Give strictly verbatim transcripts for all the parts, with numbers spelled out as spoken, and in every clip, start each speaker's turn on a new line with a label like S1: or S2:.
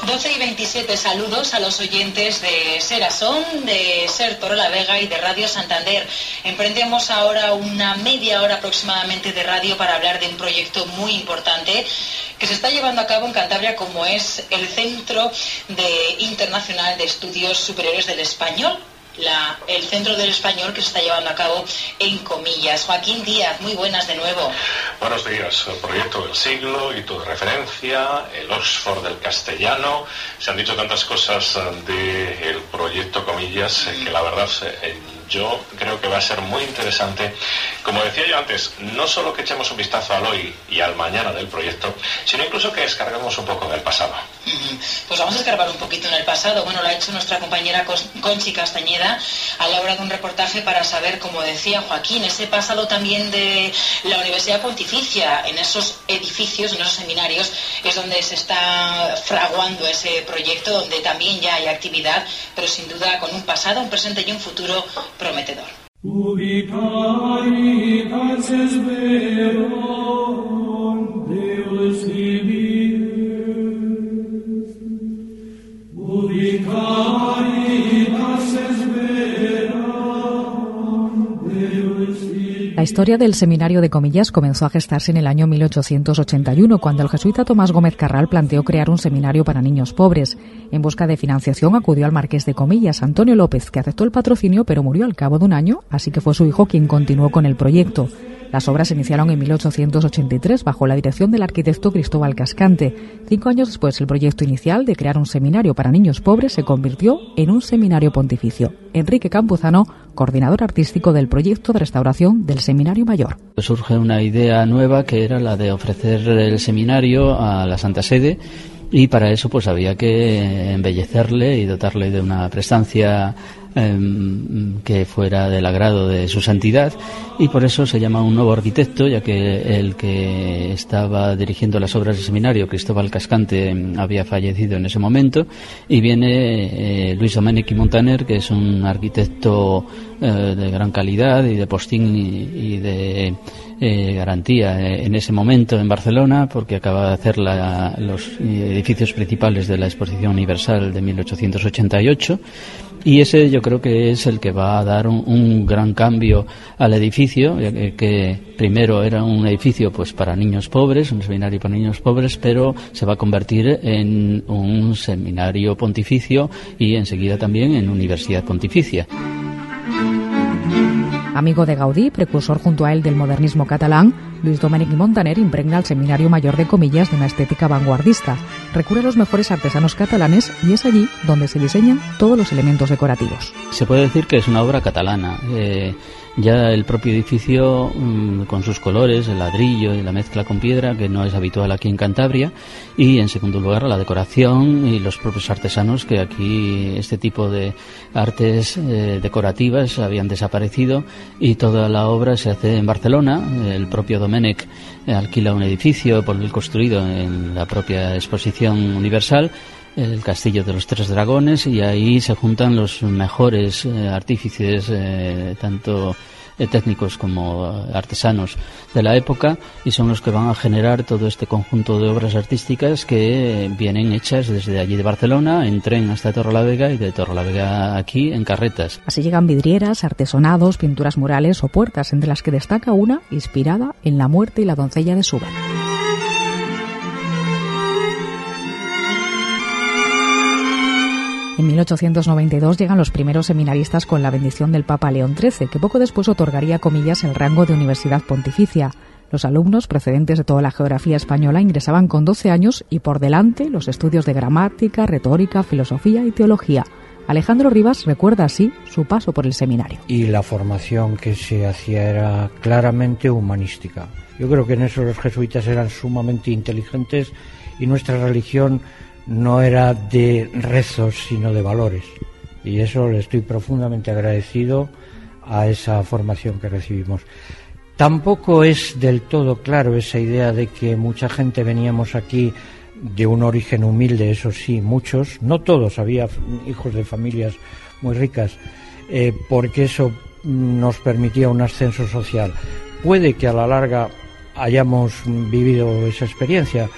S1: doce y veintisiete, saludos a los oyentes de Ser Asón, de Ser Torrelavega y de Radio Santander. Emprendemos ahora una media hora aproximadamente de radio para hablar de un proyecto muy importante que se está llevando a cabo en Cantabria, como es el Centro de Internacional de Estudios Superiores del Español. La, el Centro del Español que se está llevando a cabo en Comillas. Joaquín Díaz, muy buenas de nuevo.
S2: Buenos días. El proyecto del siglo, hito de referencia, el Oxford del castellano. Se han dicho tantas cosas del proyecto Comillas mm. que la verdad eh, yo creo que va a ser muy interesante. Como decía yo antes, no solo que echemos un vistazo al hoy y al mañana del proyecto, sino incluso que descarguemos un poco del pasado.
S1: Pues vamos a escarbar un poquito en el pasado. Bueno, lo ha hecho nuestra compañera Conchi Castañeda a la hora de un reportaje para saber, como decía Joaquín, ese pasado también de la Universidad Pontificia. En esos edificios, en esos seminarios, es donde se está fraguando ese proyecto, donde también ya hay actividad, pero sin duda con un pasado, un presente y un futuro prometedor.
S3: La historia del Seminario de Comillas comenzó a gestarse en el año mil ochocientos ochenta y uno, cuando el jesuita Tomás Gómez Carral planteó crear un seminario para niños pobres. En busca de financiación acudió al marqués de Comillas, Antonio López, que aceptó el patrocinio, pero murió al cabo de un año, así que fue su hijo quien continuó con el proyecto. Las obras se iniciaron en mil ochocientos ochenta y tres bajo la dirección del arquitecto Cristóbal Cascante. Cinco años después, el proyecto inicial de crear un seminario para niños pobres se convirtió en un seminario pontificio. Enrique Campuzano, coordinador artístico del proyecto de restauración del Seminario Mayor.
S4: Surge una idea nueva que era la de ofrecer el seminario a la Santa Sede, y para eso pues había que embellecerle y dotarle de una prestancia eh, que fuera del agrado de su santidad, y por eso se llama un nuevo arquitecto, ya que el que estaba dirigiendo las obras del seminario, Cristóbal Cascante, había fallecido en ese momento, y viene eh, Luis Domènech i Montaner, que es un arquitecto eh, de gran calidad y de postín y, y de eh, garantía eh, en ese momento en Barcelona, porque acaba de hacer la, los edificios principales de la Exposición Universal de mil ochocientos ochenta y ocho, y ese yo creo que es el que va a dar un, un gran cambio al edificio, ya que, que primero era un edificio pues para niños pobres, un seminario para niños pobres, pero se va a convertir en un seminario pontificio y enseguida también en universidad pontificia.
S3: Amigo de Gaudí, precursor junto a él del modernismo catalán, Luis Domènech i Montaner impregna al Seminario Mayor de Comillas de una estética vanguardista. Recurre a los mejores artesanos catalanes y es allí donde se diseñan todos los elementos decorativos.
S4: Se puede decir que es una obra catalana. Eh, ya el propio edificio, mmm, con sus colores, el ladrillo y la mezcla con piedra, que no es habitual aquí en Cantabria, y en segundo lugar la decoración y los propios artesanos, que aquí este tipo de artes eh, decorativas habían desaparecido, y toda la obra se hace en Barcelona. El propio Domènech alquila un edificio por él construido en la propia Exposición Universal, el Castillo de los Tres Dragones, y ahí se juntan los mejores eh, artífices, eh, tanto eh, técnicos como artesanos de la época, y son los que van a generar todo este conjunto de obras artísticas que eh, vienen hechas desde allí de Barcelona, en tren hasta Torrelavega, y de Torrelavega aquí en carretas.
S3: Así llegan vidrieras, artesonados, pinturas murales o puertas, entre las que destaca una inspirada en la muerte y la doncella de Súber. En mil ochocientos noventa y dos llegan los primeros seminaristas con la bendición del Papa León trece, que poco después otorgaría a Comillas el rango de universidad pontificia. Los alumnos, procedentes de toda la geografía española, ingresaban con doce años y por delante los estudios de gramática, retórica, filosofía y teología. Alejandro Rivas recuerda así su paso por el seminario.
S5: Y la formación que se hacía era claramente humanística. Yo creo que en eso los jesuitas eran sumamente inteligentes, y nuestra religión no era de rezos, sino de valores. Y eso le estoy profundamente agradecido a esa formación que recibimos. Tampoco es del todo claro esa idea de que mucha gente veníamos aquí de un origen humilde, eso sí, muchos, no todos, había hijos de familias muy ricas, eh, porque eso nos permitía un ascenso social. Puede que a la larga hayamos vivido esa experiencia,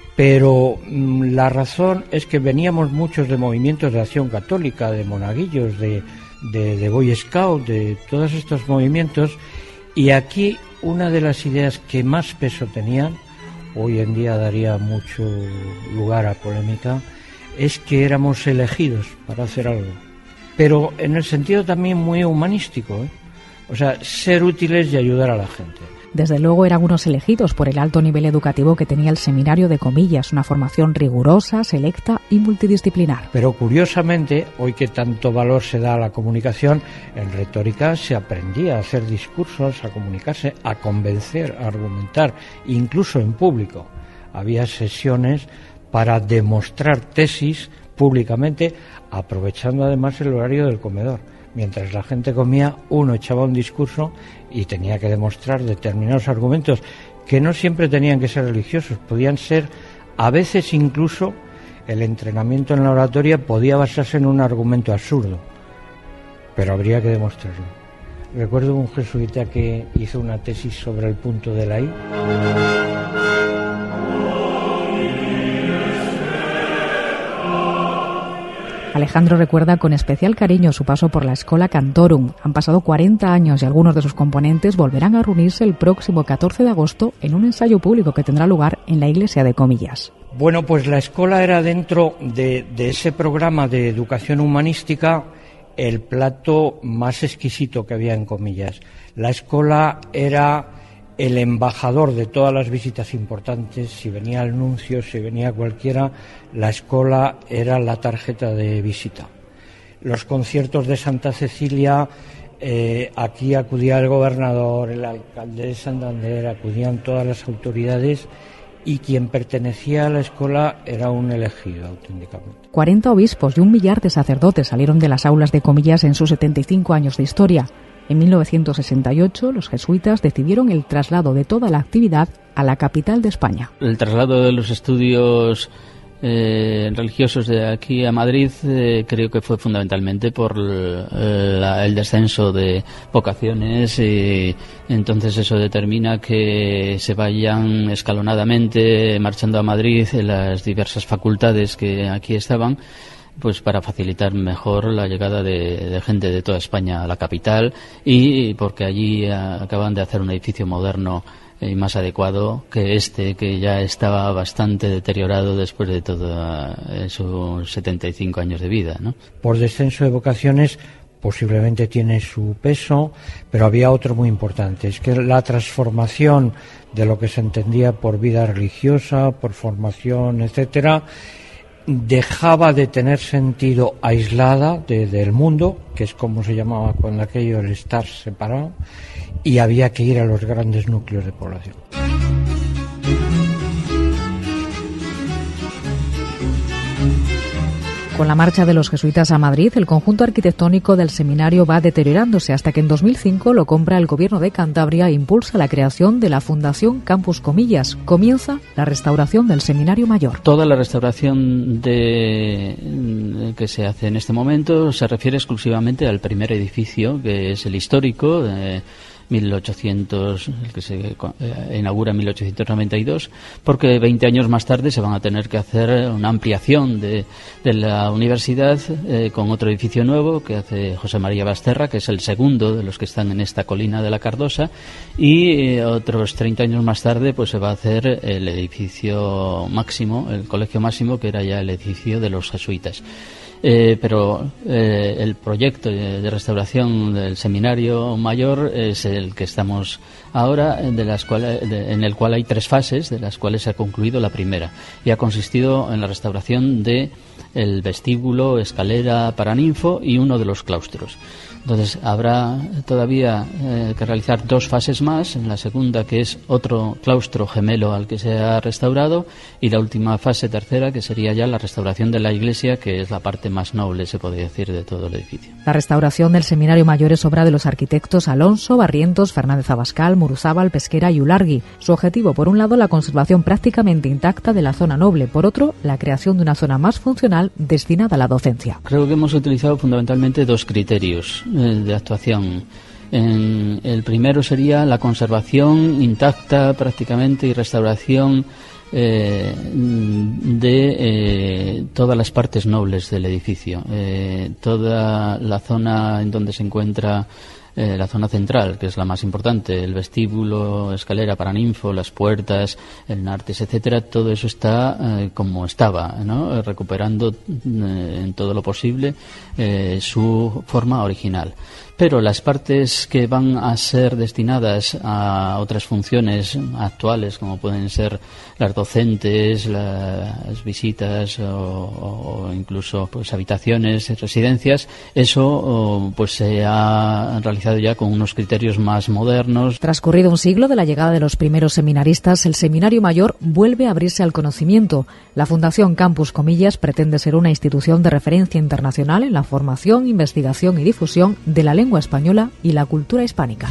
S5: Pero mmm, la razón es que veníamos muchos de movimientos de acción católica, de monaguillos, de, de, de Boy Scout, de todos estos movimientos, y aquí una de las ideas que más peso tenían, hoy en día daría mucho lugar a polémica, es que éramos elegidos para hacer algo, pero en el sentido también muy humanístico, ¿eh? O sea, ser útiles y ayudar a la gente.
S3: Desde luego eran unos elegidos por el alto nivel educativo que tenía el seminario de Comillas, una formación rigurosa, selecta y multidisciplinar.
S5: Pero curiosamente, hoy que tanto valor se da a la comunicación, en retórica se aprendía a hacer discursos, a comunicarse, a convencer, a argumentar, incluso en público. Había sesiones para demostrar tesis públicamente, aprovechando además el horario del comedor. Mientras la gente comía, uno echaba un discurso y tenía que demostrar determinados argumentos que no siempre tenían que ser religiosos, podían ser, a veces incluso, el entrenamiento en la oratoria podía basarse en un argumento absurdo, pero habría que demostrarlo. Recuerdo un jesuita que hizo una tesis sobre el punto de la I.
S3: Alejandro recuerda con especial cariño su paso por la Schola Cantorum. Han pasado cuarenta años y algunos de sus componentes volverán a reunirse el próximo catorce de agosto en un ensayo público que tendrá lugar en la iglesia de Comillas.
S5: Bueno, pues la escuela era dentro de, de ese programa de educación humanística el plato más exquisito que había en Comillas. La escuela era el embajador de todas las visitas importantes. Si venía el nuncio, si venía cualquiera, la escuela era la tarjeta de visita. Los conciertos de Santa Cecilia, eh, aquí acudía el gobernador, el alcalde de Santander, acudían todas las autoridades, y quien pertenecía a la escuela era un elegido auténticamente.
S3: cuarenta obispos y un millar de sacerdotes salieron de las aulas de Comillas en sus setenta y cinco años de historia. En mil novecientos sesenta y ocho, los jesuitas decidieron el traslado de toda la actividad a la capital de España.
S4: El traslado de los estudios eh, religiosos de aquí a Madrid eh, creo que fue fundamentalmente por la, el descenso de vocaciones, y entonces eso determina que se vayan escalonadamente marchando a Madrid en las diversas facultades que aquí estaban, pues para facilitar mejor la llegada de, de gente de toda España a la capital, y porque allí acaban de hacer un edificio moderno y más adecuado que este, que ya estaba bastante deteriorado después de todos sus setenta y cinco años de vida, ¿no?
S5: Por descenso de vocaciones posiblemente tiene su peso, pero había otro muy importante, es que la transformación de lo que se entendía por vida religiosa, por formación, etcétera, dejaba de tener sentido aislada de, del mundo, que es como se llamaba cuando aquello, el estar separado, y había que ir a los grandes núcleos de población.
S3: Con la marcha de los jesuitas a Madrid, el conjunto arquitectónico del seminario va deteriorándose hasta que en dos mil cinco lo compra el gobierno de Cantabria e impulsa la creación de la Fundación Campus Comillas. Comienza la restauración del seminario mayor.
S4: Toda la restauración de, que se hace en este momento se refiere exclusivamente al primer edificio, que es el histórico, de mil ochocientos, el que se eh, inaugura en mil ochocientos noventa y dos, porque veinte años más tarde se van a tener que hacer una ampliación de, de la universidad eh, con otro edificio nuevo que hace José María Basterra, que es el segundo de los que están en esta colina de la Cardosa, y eh, otros treinta años más tarde pues se va a hacer el edificio máximo, el colegio máximo, que era ya el edificio de los jesuitas. Eh, pero eh, el proyecto de restauración del seminario mayor es el que estamos ahora, de las cuales, de, en el cual hay tres fases, de las cuales se ha concluido la primera, y ha consistido en la restauración de el vestíbulo, escalera, paraninfo y uno de los claustros. Entonces habrá todavía eh, que realizar dos fases más, en la segunda, que es otro claustro gemelo al que se ha restaurado, y la última fase, tercera, que sería ya la restauración de la iglesia, que es la parte más noble, se podría decir, de todo el edificio.
S3: La restauración del seminario mayor es obra de los arquitectos Alonso, Barrientos, Fernández Abascal, Muruzábal, Pesquera y Ulargui. Su objetivo, por un lado, la conservación prácticamente intacta de la zona noble, por otro, la creación de una zona más funcional destinada a la docencia.
S4: Creo que hemos utilizado fundamentalmente dos criterios de actuación. En el primero sería la conservación intacta prácticamente y restauración eh, de eh, todas las partes nobles del edificio, eh, toda la zona en donde se encuentra Eh, la zona central, que es la más importante, el vestíbulo, escalera para ninfo, las puertas, el nartes, etcétera, todo eso está eh, como estaba, ¿no? Eh, recuperando eh, en todo lo posible eh, su forma original. Pero las partes que van a ser destinadas a otras funciones actuales, como pueden ser las docentes, las visitas o, o incluso pues habitaciones, residencias, eso o, pues se ha realizado ya con unos criterios más modernos.
S3: Transcurrido un siglo de la llegada de los primeros seminaristas, el Seminario Mayor vuelve a abrirse al conocimiento. La Fundación Campus Comillas pretende ser una institución de referencia internacional en la formación, investigación y difusión de la lengua española y la cultura hispánica.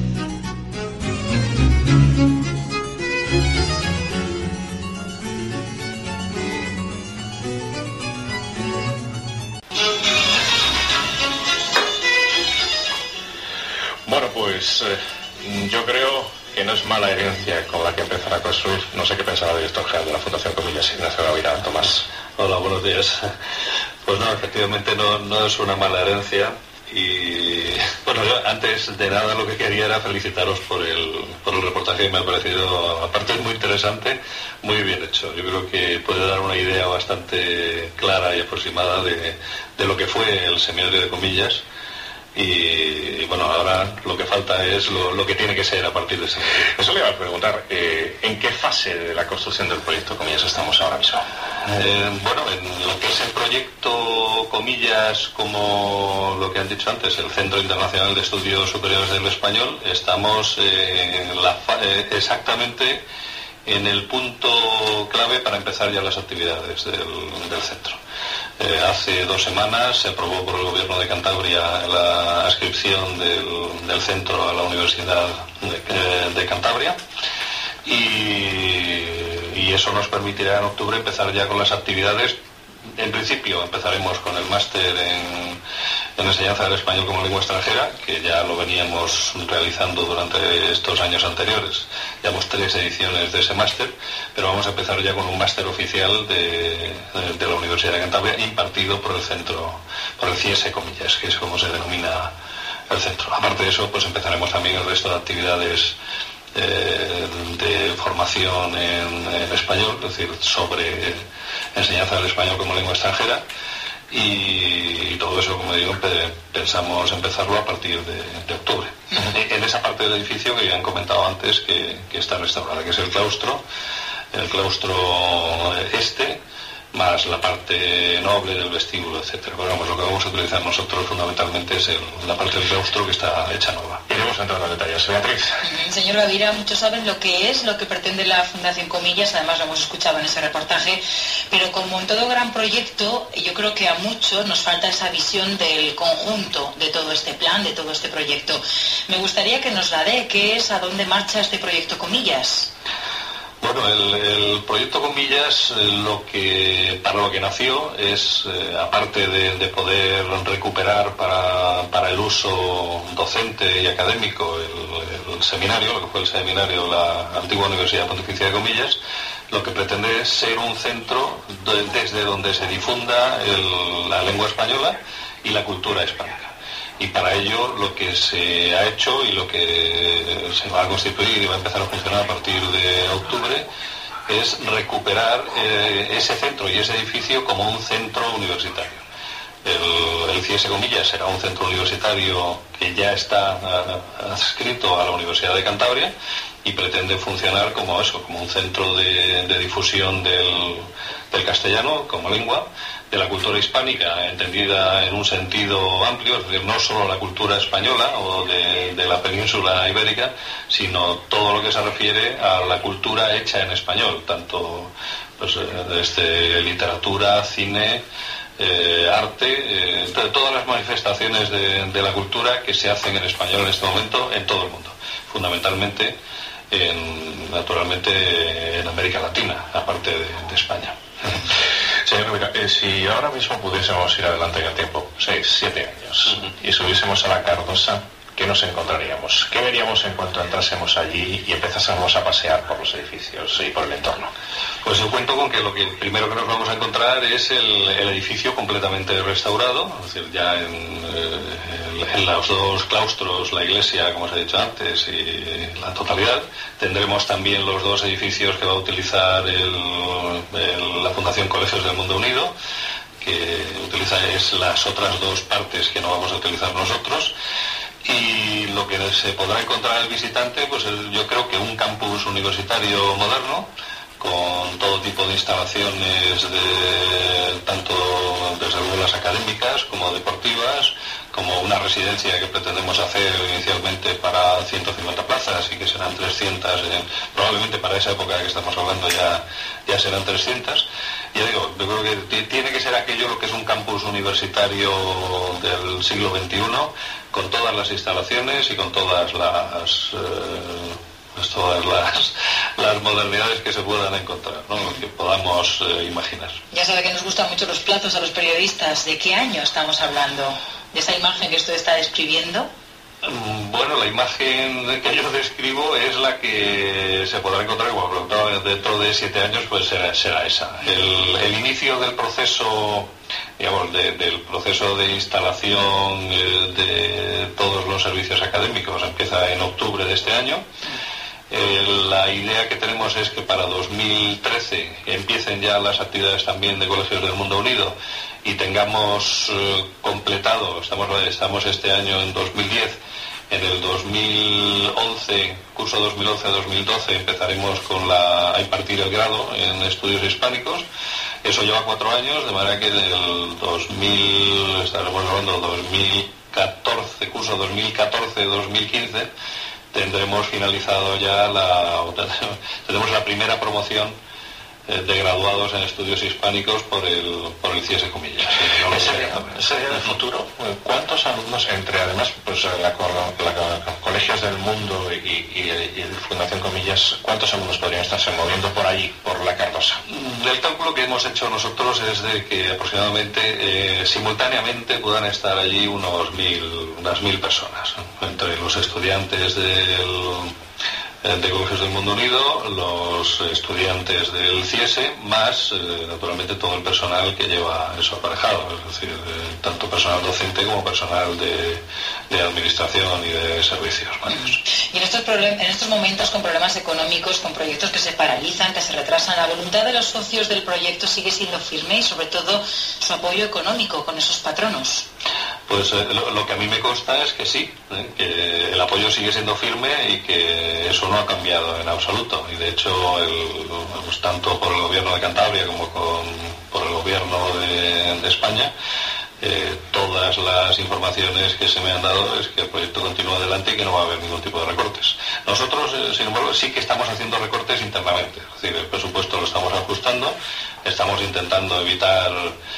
S2: Bueno, pues eh, yo creo que no es mala herencia con la que empezar a construir. No sé qué pensaba el director general de la Fundación Comillas, Ignacio Gavira. Tomás.
S6: Hola, buenos días. Pues no, efectivamente no, no es una mala herencia. Y bueno, yo antes de nada lo que quería era felicitaros por el, por el reportaje, que me ha parecido, aparte muy interesante, muy bien hecho. Yo creo que puede dar una idea bastante clara y aproximada de, de lo que fue el Seminario de Comillas. Y, y bueno, ahora lo que falta es lo, lo que tiene que ser a partir de ese momento.
S2: Eso le iba a preguntar, eh, ¿en qué fase de la construcción del proyecto Comillas estamos ahora mismo?
S6: Eh, bueno, en lo que es el proyecto Comillas, como lo que han dicho antes, el Centro Internacional de Estudios Superiores del Español, estamos eh, en la fa- eh, exactamente en el punto clave para empezar ya las actividades del, del centro. Eh, hace dos semanas se aprobó por el Gobierno de Cantabria la adscripción del, del centro a la Universidad de, de Cantabria y, y eso nos permitirá en octubre empezar ya con las actividades. En principio empezaremos con el máster en, en enseñanza del español como lengua extranjera, que ya lo veníamos realizando durante estos años anteriores. Llevamos tres ediciones de ese máster, pero vamos a empezar ya con un máster oficial de, de, de la Universidad de Cantabria, impartido por el centro, por el C I E S E Comillas, que es como se denomina el centro. Aparte de eso, pues empezaremos también el resto de actividades eh, de formación en, en español, es decir, sobre enseñanza del español como lengua extranjera, y, y todo eso, como digo, pensamos empezarlo a partir de, de octubre. Uh-huh. En esa parte del edificio que ya han comentado antes que, que está restaurada, que es el claustro, el claustro este, más la parte noble del vestíbulo, etcétera. Pero vamos, lo que vamos a utilizar nosotros fundamentalmente es el, la parte del claustro que está hecha nueva.
S2: Iremos a entrar en los detalles. Beatriz.
S1: Señor Gavira, muchos saben lo que es, lo que pretende la Fundación Comillas, además lo hemos escuchado en ese reportaje, pero como en todo gran proyecto, yo creo que a muchos nos falta esa visión del conjunto de todo este plan, de todo este proyecto. Me gustaría que nos la dé, ¿qué es, a dónde marcha este proyecto Comillas?
S6: Bueno, el, el proyecto Comillas, lo que, para lo que nació es, eh, aparte de, de poder recuperar para, para el uso docente y académico el, el seminario, lo que fue el seminario de la antigua Universidad Pontificia de Comillas, lo que pretende es ser un centro de, desde donde se difunda el, la lengua española y la cultura hispánica. Y para ello lo que se ha hecho y lo que se va a constituir y va a empezar a funcionar a partir de octubre es recuperar eh, ese centro y ese edificio como un centro universitario. El, el C I E S E Comillas será un centro universitario que ya está uh, adscrito a la Universidad de Cantabria y pretende funcionar como eso, como un centro de, de difusión del, del castellano como lengua, de la cultura hispánica entendida en un sentido amplio, es decir, no solo la cultura española o de, de la península ibérica, sino todo lo que se refiere a la cultura hecha en español, tanto pues, desde literatura, cine, eh, arte, eh, todas las manifestaciones de, de la cultura que se hacen en español en este momento en todo el mundo, fundamentalmente, en, naturalmente, en América Latina, aparte de, de España.
S2: Señor Rivera, eh, si ahora mismo pudiésemos ir adelante en el tiempo, seis, siete años, uh-huh. y subiésemos a la Cardosa, ¿qué nos encontraríamos? ¿Qué veríamos en cuanto entrásemos allí y empezásemos a pasear por los edificios y por el entorno?
S6: Pues yo cuento con que lo que primero que nos vamos a encontrar es el, el edificio completamente restaurado, es decir, ya en, eh, en los dos claustros, la iglesia, como os he dicho antes, y la totalidad. Tendremos también los dos edificios que va a utilizar el, el, la Fundación Colegios del Mundo Unido, que utiliza es las otras dos partes que no vamos a utilizar nosotros. Y lo que se podrá encontrar el visitante, pues yo creo que un campus universitario moderno, con todo tipo de instalaciones, de, tanto desde luego las académicas como deportivas, como una residencia que pretendemos hacer inicialmente para ciento cincuenta plazas y que serán trescientas, eh, probablemente para esa época que estamos hablando ya, ya serán trescientas. Ya digo, yo creo que tiene que ser aquello lo que es un campus universitario del siglo veintiuno, con todas las instalaciones y con todas las... Eh, pues todas las, las modernidades que se puedan encontrar, ¿no? Lo que podamos eh, imaginar.
S1: Ya sabe que nos gustan mucho los plazos a los periodistas. ¿De qué año estamos hablando? ¿De esa imagen que usted está describiendo?
S6: Bueno, la imagen que yo describo es la que se podrá encontrar, bueno, dentro de siete años pues será, será esa. El, el inicio del proceso, digamos, de, del proceso de instalación eh, de todos los servicios académicos empieza en octubre de este año. Eh, la idea que tenemos es que para dos mil trece empiecen ya las actividades también de Colegios del Mundo Unido y tengamos eh, completado, estamos, estamos este año en dos mil diez, en el dos mil once, curso dos mil once a dos mil doce, empezaremos con la, a impartir el grado en estudios hispánicos. Eso lleva cuatro años, de manera que del dos mil, estaremos hablando dos mil catorce, curso dos mil catorce dos mil quince, tendremos finalizado ya la, tenemos la primera promoción de graduados en estudios hispánicos por el por el C I E S Comillas.
S2: No lo sé. Sería el futuro. ¿Cuántos alumnos, entre además pues la, la, la Colegios del Mundo y, y, y Fundación Comillas, cuántos alumnos podrían estarse moviendo por allí, por la Cardosa?
S6: El cálculo que hemos hecho nosotros es de que aproximadamente eh, simultáneamente puedan estar allí unos mil, unas mil personas, ¿no? Entre los estudiantes del de Colegios del Mundo Unido, los estudiantes del C I E S E, más eh, naturalmente todo el personal que lleva eso aparejado, es decir, eh, tanto personal docente como personal de, de administración y de servicios varios.
S1: Y en estos, en estos momentos, con problemas económicos, con proyectos que se paralizan, que se retrasan, la voluntad de los socios del proyecto sigue siendo firme y sobre todo su apoyo económico con esos patronos.
S6: Pues eh, lo, lo que a mí me consta es que sí, ¿eh? que el apoyo sigue siendo firme y que eso no ha cambiado en absoluto. Y de hecho, el, pues, tanto por el gobierno de Cantabria como con, por el gobierno de, de España, eh, todas las informaciones que se me han dado es que el proyecto continúa adelante y que no va a haber ningún tipo de recortes. Nosotros, eh, sin embargo, sí que estamos haciendo recortes internamente. Es decir, el presupuesto lo estamos ajustando, estamos intentando evitar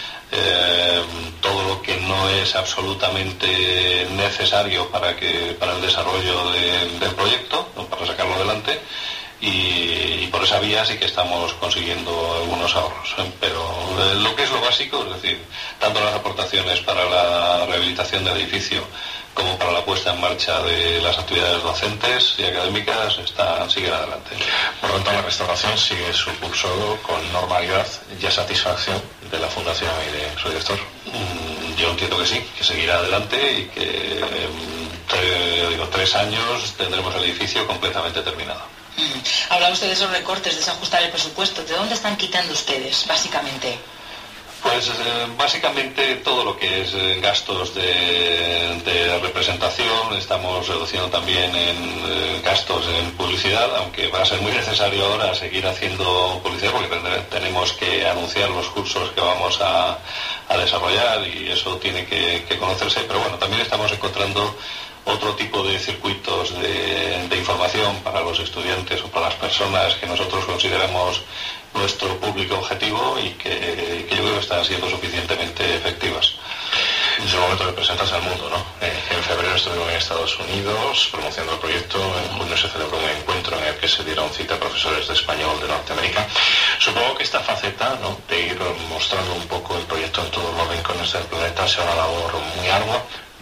S6: Eh, todo lo que no es absolutamente necesario para que para el desarrollo de, del proyecto, ¿no? Para sacarlo adelante, y, y por esa vía sí que estamos consiguiendo algunos ahorros, ¿eh? Pero eh, lo que es lo básico, es decir, tanto las aportaciones para la rehabilitación del edificio como para la puesta en marcha de las actividades docentes y académicas están, siguen adelante.
S2: Por lo tanto, la restauración sigue su curso con normalidad y a satisfacción de la Fundación y de su director.
S6: Mm, yo entiendo que sí, que seguirá adelante y que en tre, digo, tres años tendremos el edificio completamente terminado.
S1: Mm. Habla usted de esos recortes, desajustar el presupuesto. ¿De dónde están quitando ustedes, básicamente?
S6: Pues eh, básicamente todo lo que es eh, gastos de, de representación, estamos reduciendo también en eh, gastos en publicidad, aunque va a ser muy necesario ahora seguir haciendo publicidad porque tenemos que anunciar los cursos que vamos a, a desarrollar y eso tiene que, que conocerse, pero bueno, también estamos encontrando otro tipo de circuitos de, de información para los estudiantes o para las personas que nosotros consideramos nuestro público objetivo y que, que yo creo que están siendo suficientemente efectivas.
S2: Es el momento de presentarse al mundo, ¿no? Eh, en febrero estuvimos en Estados Unidos promocionando el proyecto, en junio se celebró un encuentro en el que se dieron cita a profesores de español de Norteamérica. Supongo que esta faceta, ¿no?, de ir mostrando un poco el proyecto en todos los rincones del planeta sea una labor muy ardua,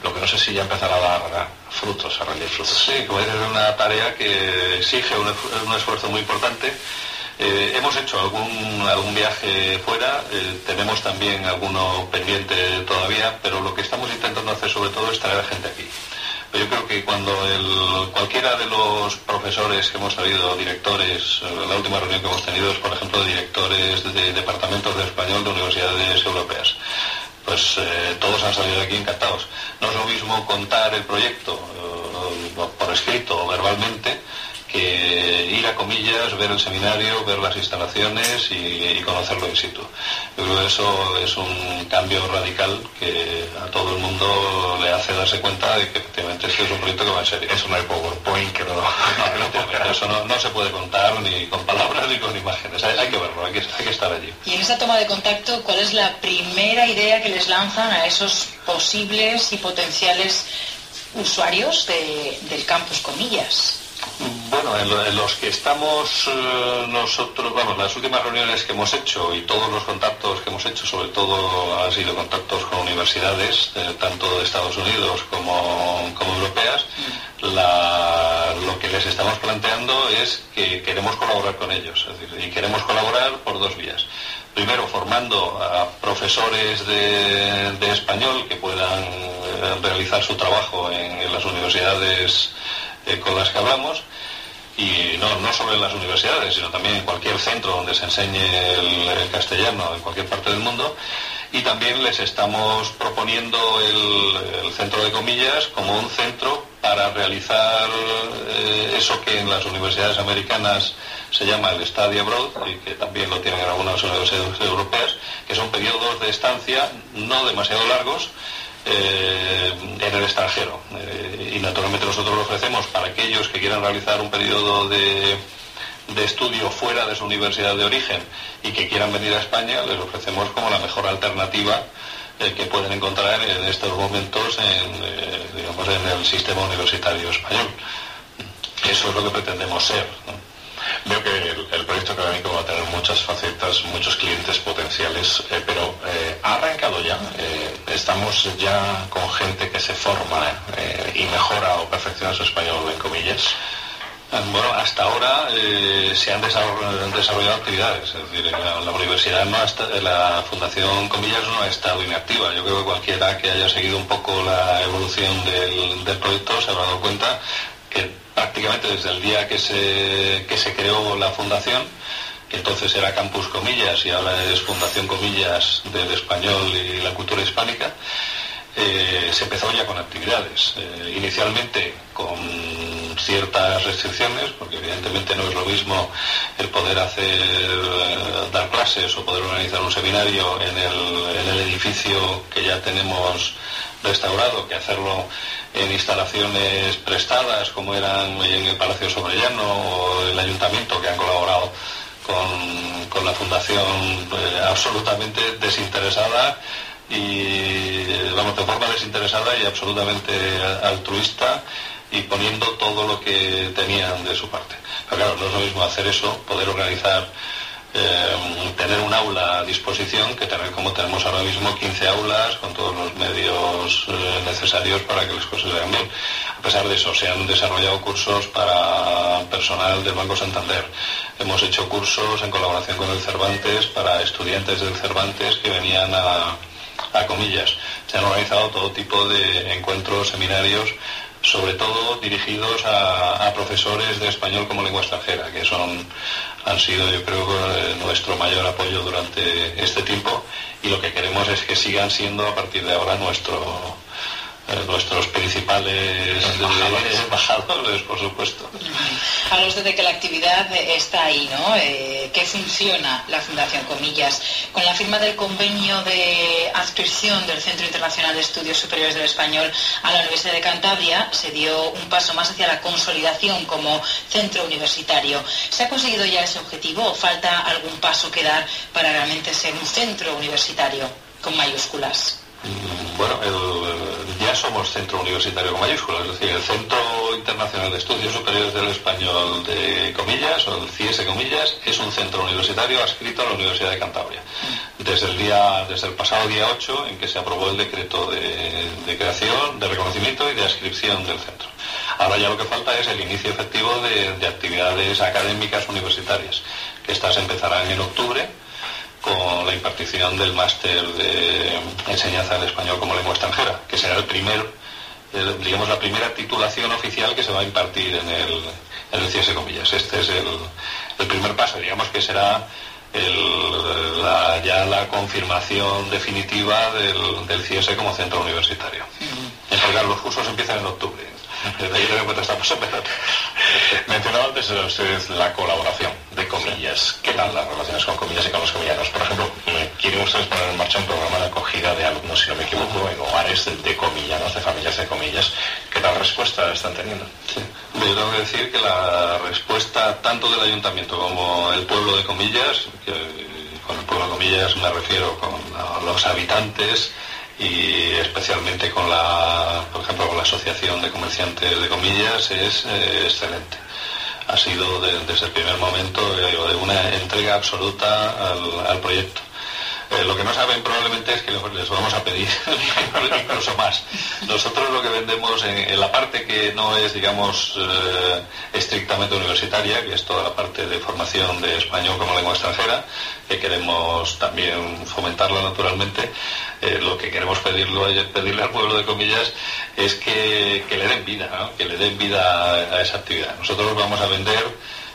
S2: Lo que no sé si ya empezará a dar frutos, a rendir frutos.
S6: Sí, como es una tarea que exige un, un esfuerzo muy importante. Eh, hemos hecho algún, algún viaje fuera, eh, tenemos también alguno pendiente todavía, pero lo que estamos intentando hacer sobre todo es traer a gente aquí. Pero yo creo que cuando el, cualquiera de los profesores que hemos traído, directores, la última reunión que hemos tenido es, por ejemplo, directores de departamentos de español de universidades europeas, pues eh, todos han salido de aquí encantados. No es lo mismo contar el proyecto eh, por escrito o verbalmente que ir a Comillas, ver el seminario, ver las instalaciones y, y conocerlo in situ. Yo creo que eso es un cambio radical que a todo el mundo le hace darse cuenta de que efectivamente este es un proyecto que va en serio.
S2: Eso no hay PowerPoint que no...
S6: no, no eso no, no se puede contar ni con palabras ni con imágenes. Hay, hay que verlo, hay que, hay que estar allí.
S1: Y en esa toma de contacto, ¿cuál es la primera idea que les lanzan a esos posibles y potenciales usuarios de, del campus Comillas?
S6: Bueno, en, lo, en los que estamos eh, nosotros, vamos, las últimas reuniones que hemos hecho y todos los contactos que hemos hecho, sobre todo han sido contactos con universidades, eh, tanto de Estados Unidos como, como europeas, la, lo que les estamos planteando es que queremos colaborar con ellos, es decir, y queremos colaborar por dos vías. Primero, formando a profesores de, de español que puedan eh, realizar su trabajo en, en las universidades Eh, con las que hablamos, y no, no solo en las universidades, sino también en cualquier centro donde se enseñe el, el castellano en cualquier parte del mundo. Y también les estamos proponiendo el, el centro de Comillas como un centro para realizar eh, eso que en las universidades americanas se llama el Study Abroad, y que también lo tienen en algunas universidades europeas, que son periodos de estancia no demasiado largos Eh, en el extranjero, eh, y naturalmente nosotros lo ofrecemos para aquellos que quieran realizar un periodo de, de estudio fuera de su universidad de origen y que quieran venir a España. Les ofrecemos como la mejor alternativa eh, que pueden encontrar en estos momentos en, eh, digamos, en el sistema universitario español. Eso es lo que pretendemos ser, ¿no?
S2: Veo que el, el proyecto académico va a tener muchas facetas, muchos clientes potenciales, eh, pero eh, ¿ha arrancado ya? Eh, ¿Estamos ya con gente que se forma eh, y mejora o perfecciona su español en Comillas?
S6: Bueno, hasta ahora eh, se han desarrollado, desarrollado actividades, es decir, la, la universidad, no ha estado, la Fundación Comillas no ha estado inactiva. Yo creo que cualquiera que haya seguido un poco la evolución del, del proyecto se habrá dado cuenta que prácticamente desde el día que se, que se creó la fundación, que entonces era Campus Comillas y ahora es Fundación Comillas del Español y la Cultura Hispánica, eh, se empezó ya con actividades. Eh, inicialmente con ciertas restricciones, porque evidentemente no es lo mismo el poder hacer, eh, dar clases o poder organizar un seminario en el, en el edificio que ya tenemos restaurado, que hacerlo en instalaciones prestadas como eran en el Palacio Sobrellano o el Ayuntamiento, que han colaborado con, con la Fundación eh, absolutamente desinteresada y, vamos, de forma desinteresada y absolutamente altruista, y poniendo todo lo que tenían de su parte. Pero claro, no es lo mismo hacer eso, poder organizar, Eh, tener un aula a disposición, que tener como tenemos ahora mismo quince aulas con todos los medios eh, necesarios para que las cosas se hagan bien. A pesar de eso, se han desarrollado cursos para personal del Banco Santander. Hemos hecho cursos en colaboración con el Cervantes para estudiantes del Cervantes que venían a, a Comillas. Se han organizado todo tipo de encuentros, seminarios, sobre todo dirigidos a, a profesores de español como lengua extranjera, que son han sido, yo creo, nuestro mayor apoyo durante este tiempo, y lo que queremos es que sigan siendo a partir de ahora nuestro eh, nuestros principales embajadores, embajadores, por supuesto.
S1: Habla usted de que la actividad está ahí, ¿no? Eh, que funciona la Fundación Comillas. Con la firma del convenio de adscripción del Centro Internacional de Estudios Superiores del Español a la Universidad de Cantabria, se dio un paso más hacia la consolidación como centro universitario. ¿Se ha conseguido ya ese objetivo o falta algún paso que dar para realmente ser un centro universitario con mayúsculas?
S6: Bueno, el, ya ya somos centro universitario con mayúsculas, es decir, el Centro Internacional de Estudios Superiores del Español de Comillas, o el C I E S Comillas, es un centro universitario adscrito a la Universidad de Cantabria. Desde el día, desde el pasado día ocho, en que se aprobó el decreto de, de creación, de reconocimiento y de adscripción del centro. Ahora ya lo que falta es el inicio efectivo de, de actividades académicas universitarias, que estas empezarán en octubre, con la impartición del máster de enseñanza del español como lengua extranjera, que será el primer, el, digamos, la primera titulación oficial que se va a impartir en el, en el C I E S Comillas. Este es el, el primer paso, digamos que será el, la, ya la confirmación definitiva del, del C I E S como centro universitario. Uh-huh. Porque los cursos empiezan en octubre. Desde ahí también estamos empezando.
S2: Mencionaba antes ustedes la colaboración de Comillas. ¿Qué tal las relaciones con Comillas y con los comillanos? Por ejemplo, quieren ustedes poner en marcha un programa de acogida de alumnos, si no me equivoco, en hogares de, de comillanos, de familias de Comillas. ¿Qué tal respuesta están teniendo?
S6: Sí. Yo tengo que decir que la respuesta tanto del Ayuntamiento como el pueblo de Comillas, que con el pueblo de Comillas me refiero con los habitantes, y especialmente con la, por ejemplo, con la Asociación de Comerciantes de Comillas, es eh, excelente. Ha sido de, desde el primer momento de una entrega absoluta al, al proyecto. Eh, lo que no saben probablemente es que les vamos a pedir incluso más. Nosotros lo que vendemos en, en la parte que no es, digamos, eh, estrictamente universitaria, que es toda la parte de formación de español como lengua extranjera, que queremos también fomentarla naturalmente, eh, lo que queremos pedirlo, pedirle al pueblo de Comillas es que, que le den vida, ¿no? Que le den vida a, a esa actividad. Nosotros vamos a vender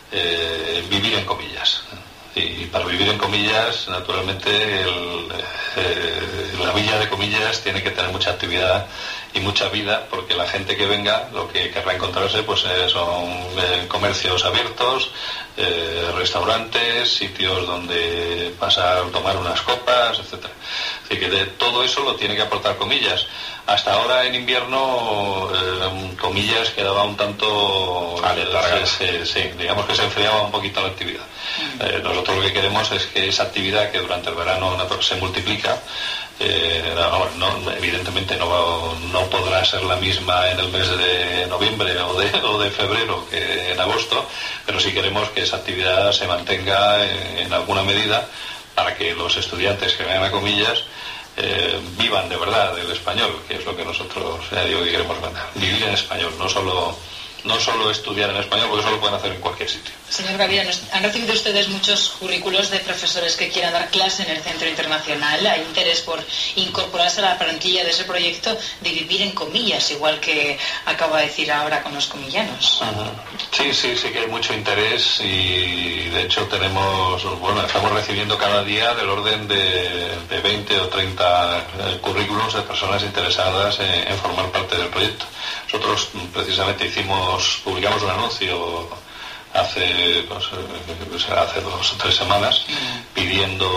S6: eh, vivir en Comillas. Y para vivir en Comillas, naturalmente, el, eh, la villa de Comillas tiene que tener mucha actividad y mucha vida, porque la gente que venga lo que querrá encontrarse pues eh, son eh, comercios abiertos, eh, restaurantes, sitios donde pasar, tomar unas copas, etcétera. Así que de todo eso lo tiene que aportar Comillas. Hasta ahora en invierno eh, Comillas quedaba un tanto, eh, se, se, digamos que se enfriaba un poquito la actividad. Eh, nosotros lo que queremos es que esa actividad que durante el verano se multiplica, eh, no, no, evidentemente no, no podrá ser la misma en el mes de noviembre o de, o de febrero que en agosto, pero sí queremos que esa actividad se mantenga en, en alguna medida para que los estudiantes que vengan a Comillas Eh, vivan de verdad del español, que es lo que nosotros eh, digo que queremos vender. Vivir en español, no solo no solo estudiar en español, porque eso lo pueden hacer en cualquier sitio.
S1: Señor Gaviria, ¿han recibido ustedes muchos currículos de profesores que quieran dar clase en el Centro Internacional? ¿Hay interés por incorporarse a la plantilla de ese proyecto de vivir en Comillas, igual que acaba de decir ahora con los comillanos?
S6: Uh-huh. Sí, sí, sí que hay mucho interés y de hecho tenemos, bueno, estamos recibiendo cada día del orden de, de veinte o treinta eh, currículos de personas interesadas en, en formar parte del proyecto. Nosotros precisamente hicimos, publicamos un anuncio hace, pues, hace dos o tres semanas pidiendo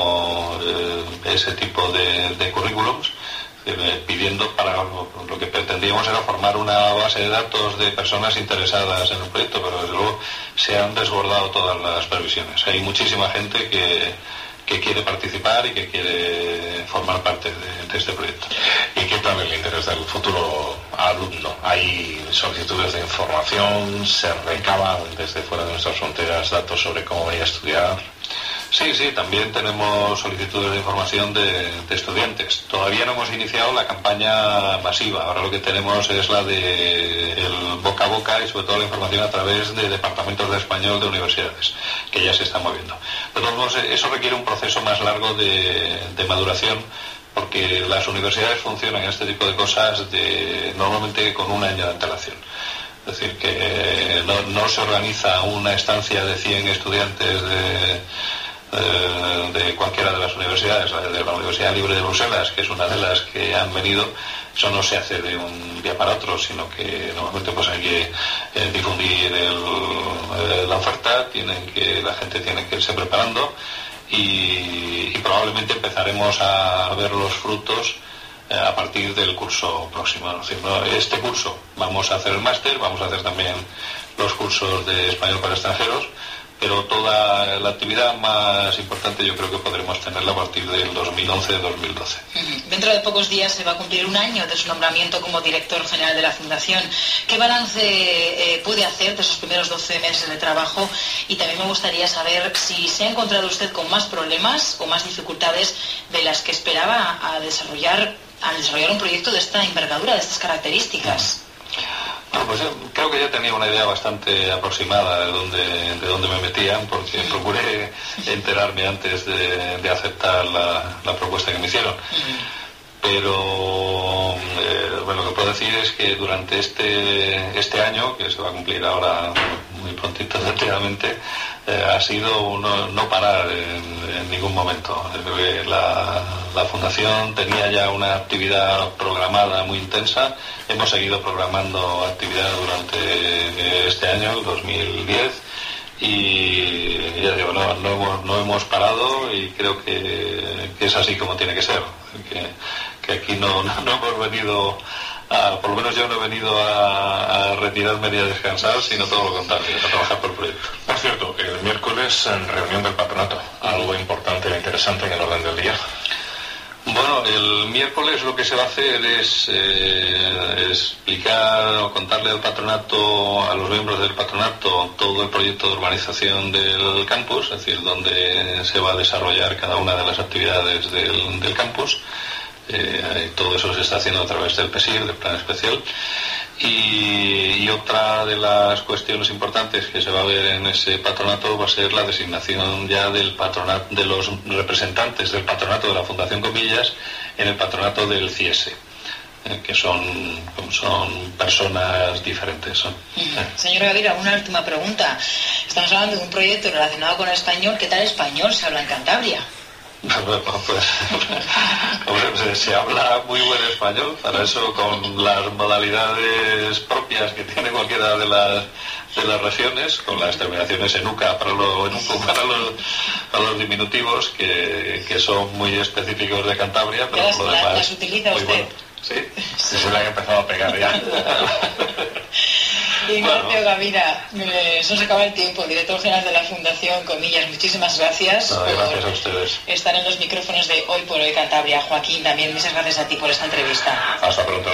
S6: eh, ese tipo de, de currículums, eh, pidiendo para lo, lo que pretendíamos era formar una base de datos de personas interesadas en el proyecto, pero desde luego se han desbordado todas las previsiones. Hay muchísima gente que que quiere participar y que quiere formar parte de, de este proyecto.
S2: ¿Y qué tal el interés del futuro alumno? ¿Hay solicitudes de información? ¿Se recaban desde fuera de nuestras fronteras datos sobre cómo venir a estudiar?
S6: Sí, sí, también tenemos solicitudes de información de, de estudiantes. Todavía no hemos iniciado la campaña masiva. Ahora lo que tenemos es la de el boca a boca y sobre todo la información a través de departamentos de español de universidades, que ya se están moviendo. De todos modos, eso requiere un proceso más largo de, de maduración, porque las universidades funcionan en este tipo de cosas de, normalmente con un año de antelación. Es decir, que no, no se organiza una estancia de cien estudiantes de... de cualquiera de las universidades, de la Universidad Libre de Bruselas, que es una de las que han venido. Eso no se hace de un día para otro, sino que normalmente pues hay que eh, difundir el, eh, la oferta, tienen que, la gente tiene que irse preparando y, y probablemente empezaremos a ver los frutos eh, a partir del curso próximo. Es decir, ¿no? Este curso vamos a hacer el máster, vamos a hacer también los cursos de español para extranjeros, pero toda la actividad más importante yo creo que podremos tenerla a partir del dos mil once dos mil doce.
S1: Uh-huh. Dentro de pocos días se va a cumplir un año de su nombramiento como director general de la Fundación. ¿Qué balance eh, puede hacer de esos primeros doce meses de trabajo? Y también me gustaría saber si se ha encontrado usted con más problemas o más dificultades de las que esperaba a desarrollar, al desarrollar un proyecto de esta envergadura, de estas características.
S6: Bueno, pues yo creo que ya tenía una idea bastante aproximada de dónde, de dónde me metían, porque procuré enterarme antes de, de aceptar la, la propuesta que me hicieron. Pero eh, bueno, lo que puedo decir es que durante este, este año, que se va a cumplir ahora muy prontito, efectivamente, eh, ha sido no, no parar en, en ningún momento. La, la Fundación tenía ya una actividad programada muy intensa. Hemos seguido programando actividad durante este año, el dos mil diez, y ya digo, no, no, hemos, no hemos parado, y creo que, que es así como tiene que ser. Que, que aquí no, no, no hemos venido, a, por lo menos yo no he venido a, a retirarme ni a descansar, sino todo lo contrario, a trabajar por el proyecto.
S2: Por cierto, el miércoles en reunión del patronato, algo importante e interesante en el orden del día.
S6: Bueno, el miércoles lo que se va a hacer es eh, explicar o contarle al patronato, a los miembros del patronato, todo el proyecto de urbanización del campus, es decir, donde se va a desarrollar cada una de las actividades del, del campus. Eh, todo eso se está haciendo a través del P E S I R, del Plan Especial. Y, y otra de las cuestiones importantes que se va a ver en ese patronato va a ser la designación ya del patronato, de los representantes del patronato de la Fundación Comillas en el patronato del C I E S, eh, que son, son personas diferentes. ¿no?
S1: Uh-huh. Señor Gavira, una última pregunta. Estamos hablando de un proyecto relacionado con el español. ¿Qué tal español se habla en Cantabria?
S6: Bueno, pues, hombre, se habla muy buen español, para eso con las modalidades propias que tiene cualquiera de las de las regiones, con las terminaciones enuca para, lo, enuco para, los, para los diminutivos, que, que son muy específicos de Cantabria, pero
S1: las,
S6: por lo demás,
S1: las utiliza usted.
S6: Bueno. Sí,
S2: sí, se le han empezado a pegar ya.
S1: Ignacio bueno. Gavira, se nos acaba el tiempo, director general de la Fundación Comillas. Muchísimas gracias,
S6: no,
S1: por
S6: gracias a ustedes.
S1: Estar en los micrófonos de Hoy por Hoy Cantabria. Joaquín, también muchas gracias a ti por esta entrevista.
S2: Hasta pronto.